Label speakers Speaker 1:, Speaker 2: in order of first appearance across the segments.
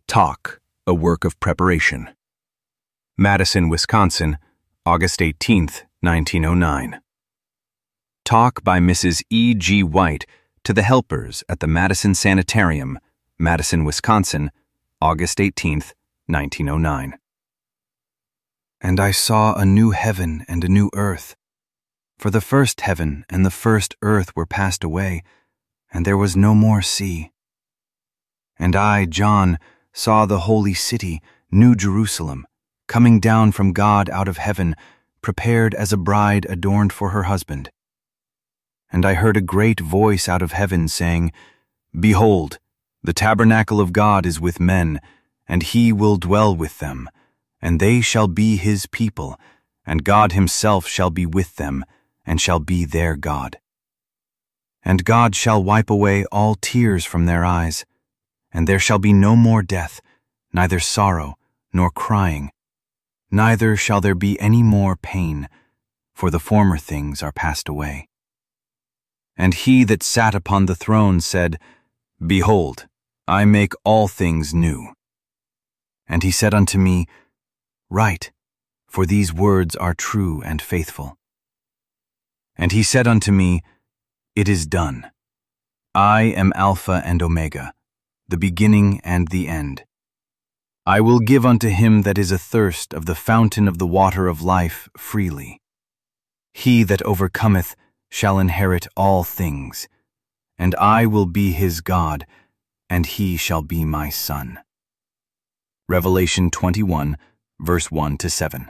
Speaker 1: Talk, a work of preparation. Madison, Wisconsin, August 18, 1909. Talk by Mrs. E. G. White to the helpers at the Madison Sanitarium, Madison, Wisconsin, August 18, 1909. And I saw a new heaven and a new earth. For the first heaven and the first earth were passed away, and there was no more sea. And I, John, saw the holy city, New Jerusalem, coming down from God out of heaven, prepared as a bride adorned for her husband. And I heard a great voice out of heaven saying, Behold, the tabernacle of God is with men, and he will dwell with them, and they shall be his people, and God himself shall be with them, and shall be their God. And God shall wipe away all tears from their eyes, and there shall be no more death, neither sorrow, nor crying, neither shall there be any more pain, for the former things are passed away. And he that sat upon the throne said, Behold, I make all things new. And he said unto me, Write, for these words are true and faithful. And he said unto me, It is done. I am Alpha and Omega, the beginning and the end. I will give unto him that is athirst of the fountain of the water of life freely. He that overcometh shall inherit all things, and I will be his God, and he shall be my son. Revelation 21, verse 1-7.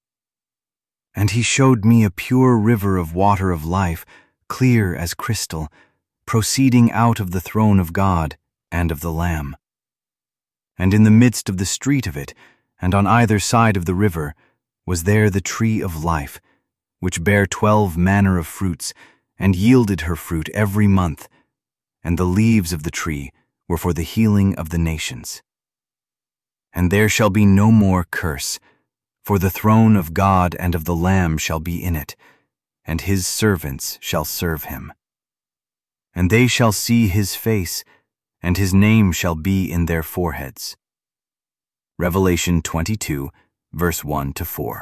Speaker 1: And he showed me a pure river of water of life, clear as crystal, proceeding out of the throne of God and of the Lamb. And in the midst of the street of it, and on either side of the river, was there the tree of life, which bare 12 manner of fruits, and yielded her fruit every month, and the leaves of the tree were for the healing of the nations. And there shall be no more curse, for the throne of God and of the Lamb shall be in it, and his servants shall serve him. And they shall see his face, and his name shall be in their foreheads. Revelation 22, verse 1-4.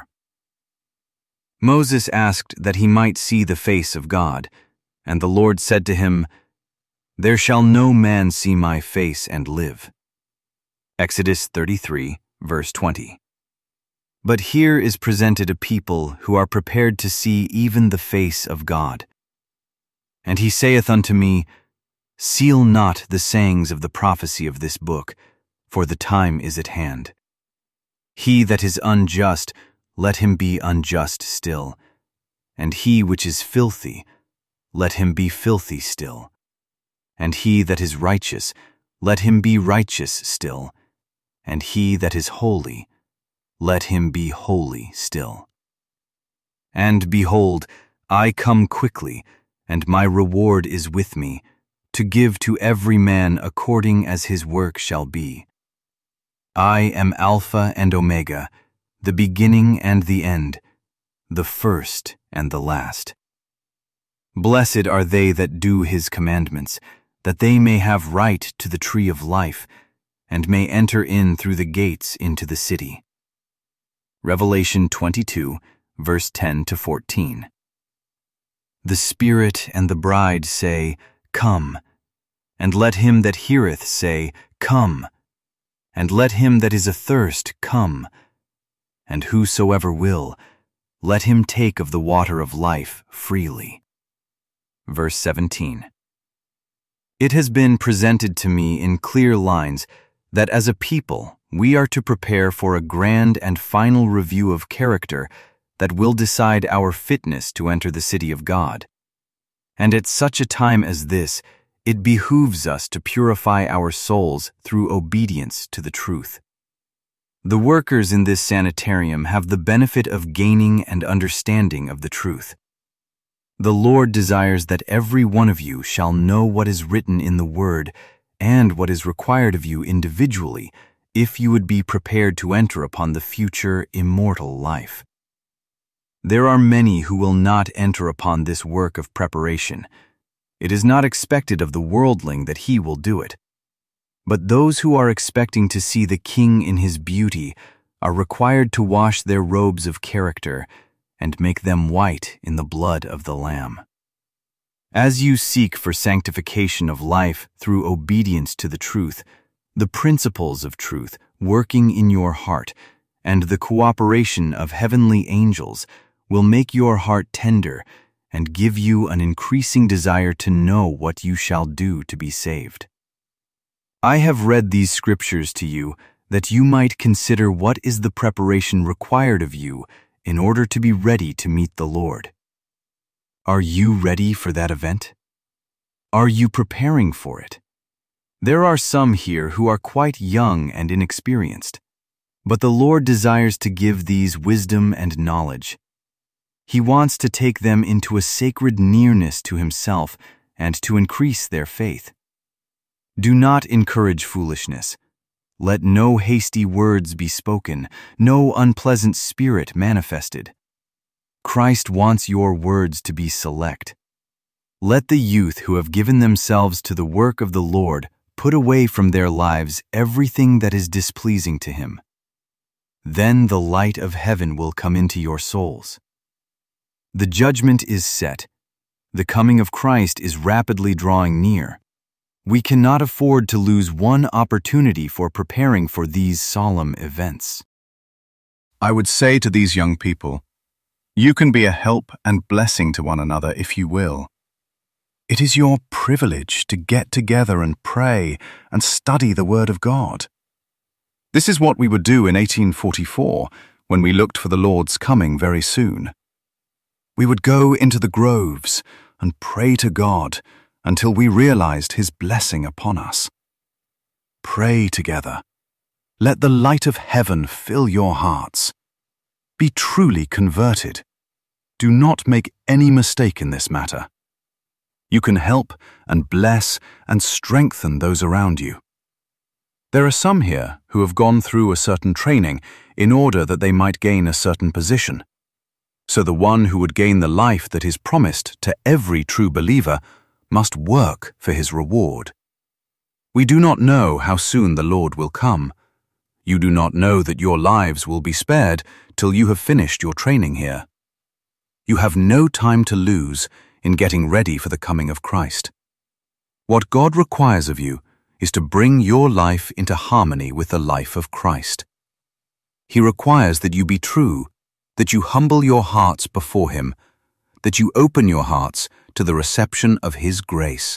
Speaker 1: Moses asked that he might see the face of God, and the Lord said to him, There shall no man see my face and live. Exodus 33, verse 20. But here is presented a people who are prepared to see even the face of God. And he saith unto me, Seal not the sayings of the prophecy of this book, for the time is at hand. He that is unjust, let him be unjust still, and he which is filthy, let him be filthy still, and he that is righteous, let him be righteous still, and he that is holy, let him be holy still. And behold, I come quickly, and my reward is with me, to give to every man according as his work shall be. I am Alpha and Omega, the beginning and the end, the first and the last. Blessed are they that do his commandments, that they may have right to the tree of life, and may enter in through the gates into the city. Revelation 22, verse 10-14. The Spirit and the bride say, Come, and let him that heareth say, Come, and let him that is athirst come, and whosoever will, let him take of the water of life freely. Verse 17. It has been presented to me in clear lines that as a people we are to prepare for a grand and final review of character that will decide our fitness to enter the city of God. And at such a time as this, it behooves us to purify our souls through obedience to the truth. The workers in this sanitarium have the benefit of gaining and understanding of the truth. The Lord desires that every one of you shall know what is written in the Word and what is required of you individually if you would be prepared to enter upon the future immortal life. There are many who will not enter upon this work of preparation. It is not expected of the worldling that he will do it. But those who are expecting to see the King in his beauty are required to wash their robes of character and make them white in the blood of the Lamb. As you seek for sanctification of life through obedience to the truth, the principles of truth working in your heart, and the cooperation of heavenly angels will make your heart tender and give you an increasing desire to know what you shall do to be saved. I have read these scriptures to you that you might consider what is the preparation required of you in order to be ready to meet the Lord. Are you ready for that event? Are you preparing for it? There are some here who are quite young and inexperienced, but the Lord desires to give these wisdom and knowledge. He wants to take them into a sacred nearness to Himself and to increase their faith. Do not encourage foolishness. Let no hasty words be spoken, no unpleasant spirit manifested. Christ wants your words to be select. Let the youth who have given themselves to the work of the Lord put away from their lives everything that is displeasing to Him. Then the light of heaven will come into your souls. The judgment is set. The coming of Christ is rapidly drawing near. We cannot afford to lose one opportunity for preparing for these solemn events.
Speaker 2: I would say to these young people, you can be a help and blessing to one another if you will. It is your privilege to get together and pray and study the Word of God. This is what we would do in 1844 when we looked for the Lord's coming very soon. We would go into the groves and pray to God until we realized His blessing upon us. Pray together. Let the light of heaven fill your hearts. Be truly converted. Do not make any mistake in this matter. You can help and bless and strengthen those around you. There are some here who have gone through a certain training in order that they might gain a certain position. So the one who would gain the life that is promised to every true believer must work for his reward. We do not know how soon the Lord will come. You do not know that your lives will be spared till you have finished your training here. You have no time to lose in getting ready for the coming of Christ. What God requires of you is to bring your life into harmony with the life of Christ. He requires that you be true, that you humble your hearts before Him, that you open your hearts to the reception of His grace.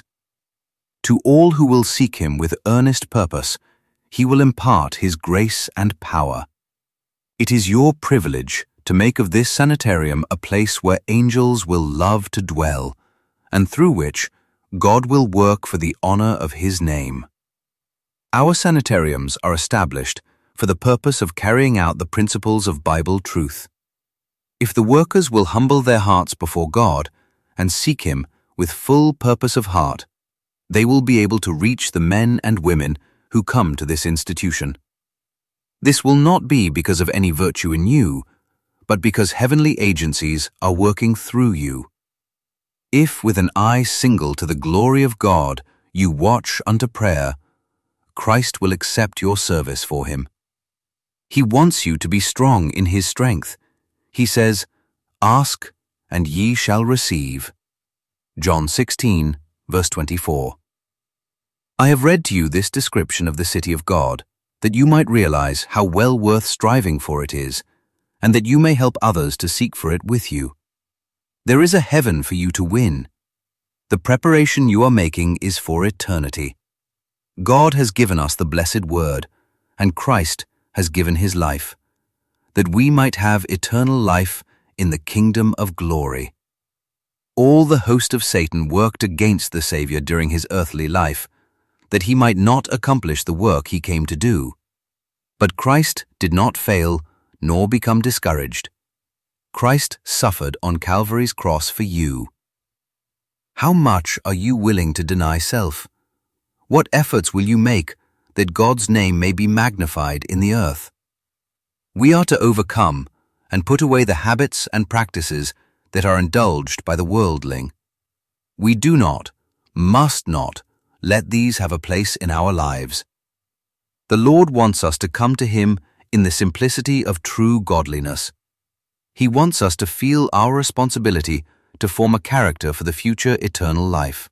Speaker 2: To all who will seek Him with earnest purpose, He will impart His grace and power. It is your privilege to make of this sanitarium a place where angels will love to dwell, and through which God will work for the honor of His name. Our sanitariums are established for the purpose of carrying out the principles of Bible truth. If the workers will humble their hearts before God and seek Him with full purpose of heart, they will be able to reach the men and women who come to this institution. This will not be because of any virtue in you, but because heavenly agencies are working through you. If with an eye single to the glory of God you watch unto prayer, Christ will accept your service for Him. He wants you to be strong in His strength. He says, "Ask, and ye shall receive." John 16, verse 24. I have read to you this description of the city of God, that you might realize how well worth striving for it is, and that you may help others to seek for it with you. There is a heaven for you to win. The preparation you are making is for eternity. God has given us the blessed word, and Christ has given His life, that we might have eternal life in the kingdom of glory. All the host of Satan worked against the Savior during His earthly life, that He might not accomplish the work He came to do. But Christ did not fail, nor become discouraged. Christ suffered on Calvary's cross for you. How much are you willing to deny self? What efforts will you make that God's name may be magnified in the earth? We are to overcome and put away the habits and practices that are indulged by the worldling. We do not, must not, let these have a place in our lives.
Speaker 3: The Lord wants us to come to Him in the simplicity of true godliness. He wants us to feel our responsibility to form a character for the future eternal life.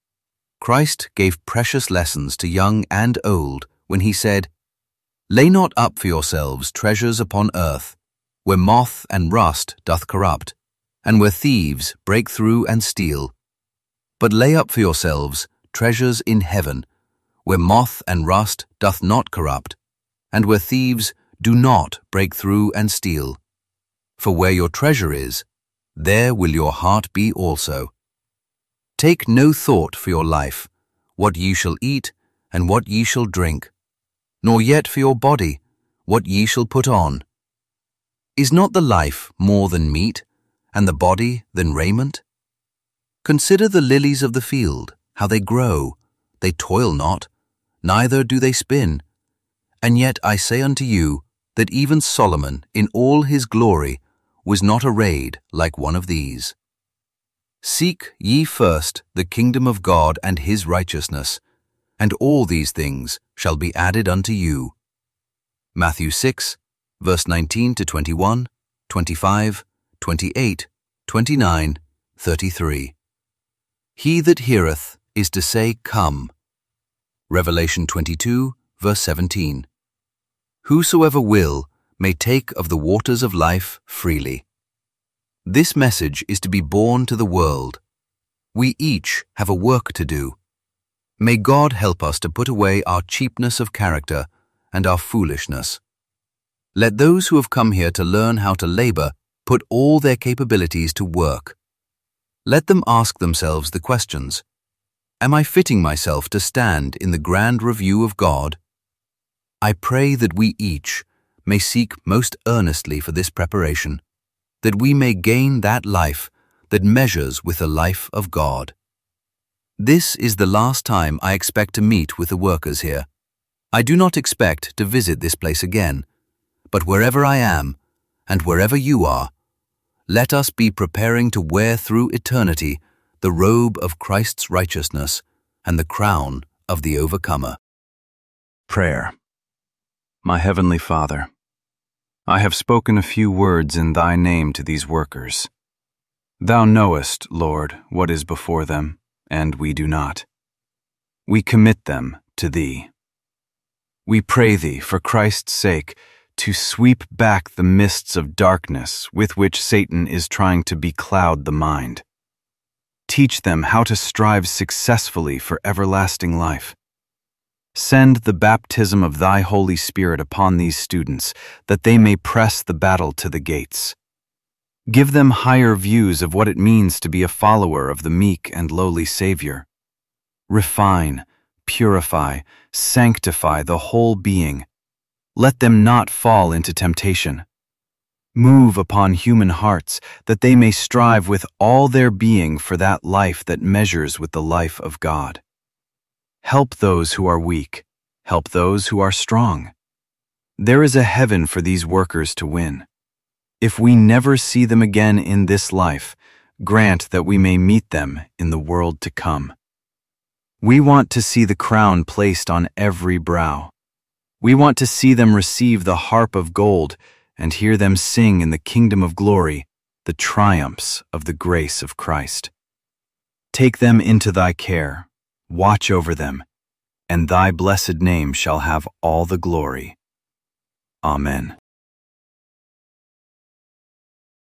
Speaker 3: Christ gave precious lessons to young and old when He said, "Lay not up for yourselves treasures upon earth, where moth and rust doth corrupt, and where thieves break through and steal. But lay up for yourselves treasures in heaven, where moth and rust doth not corrupt, and where thieves do not break through and steal. For where your treasure is, there will your heart be also. Take no thought for your life, what ye shall eat, and what ye shall drink, nor yet for your body, what ye shall put on. Is not the life more than meat, and the body than raiment? Consider the lilies of the field, how they grow. They toil not, neither do they spin. And yet I say unto you, that even Solomon in all his glory was not arrayed like one of these. Seek ye first the kingdom of God and His righteousness, and all these things shall be added unto you." Matthew 6, verse 19 to 21, 25, 28, 29, 33. He that heareth is to say, "Come." Revelation 22, verse 17. Whosoever will may take of the waters of life freely. This message is to be borne to the world. We each have a work to do. May God help us to put away our cheapness of character and our foolishness. Let those who have come here to learn how to labor put all their capabilities to work. Let them ask themselves the questions: Am I fitting myself to stand in the grand review of God? I pray that we each may seek most earnestly for this preparation, that we may gain that life that measures with the life of God. This is the last time I expect to meet with the workers here. I do not expect to visit this place again, but wherever I am, and wherever you are, let us be preparing to wear through eternity the robe of Christ's righteousness and the crown of the overcomer.
Speaker 1: Prayer. My Heavenly Father, I have spoken a few words in Thy name to these workers. Thou knowest, Lord, what is before them, and we do not. We commit them to Thee. We pray Thee, for Christ's sake, to sweep back the mists of darkness with which Satan is trying to becloud the mind. Teach them how to strive successfully for everlasting life. Send the baptism of Thy Holy Spirit upon these students, that they may press the battle to the gates. Give them higher views of what it means to be a follower of the meek and lowly Savior. Refine, purify, sanctify the whole being. Let them not fall into temptation. Move upon human hearts, that they may strive with all their being for that life that measures with the life of God. Help those who are weak. Help those who are strong. There is a heaven for these workers to win. If we never see them again in this life, grant that we may meet them in the world to come. We want to see the crown placed on every brow. We want to see them receive the harp of gold and hear them sing in the kingdom of glory the triumphs of the grace of Christ. Take them into Thy care. Watch over them, and Thy blessed name shall have all the glory. Amen.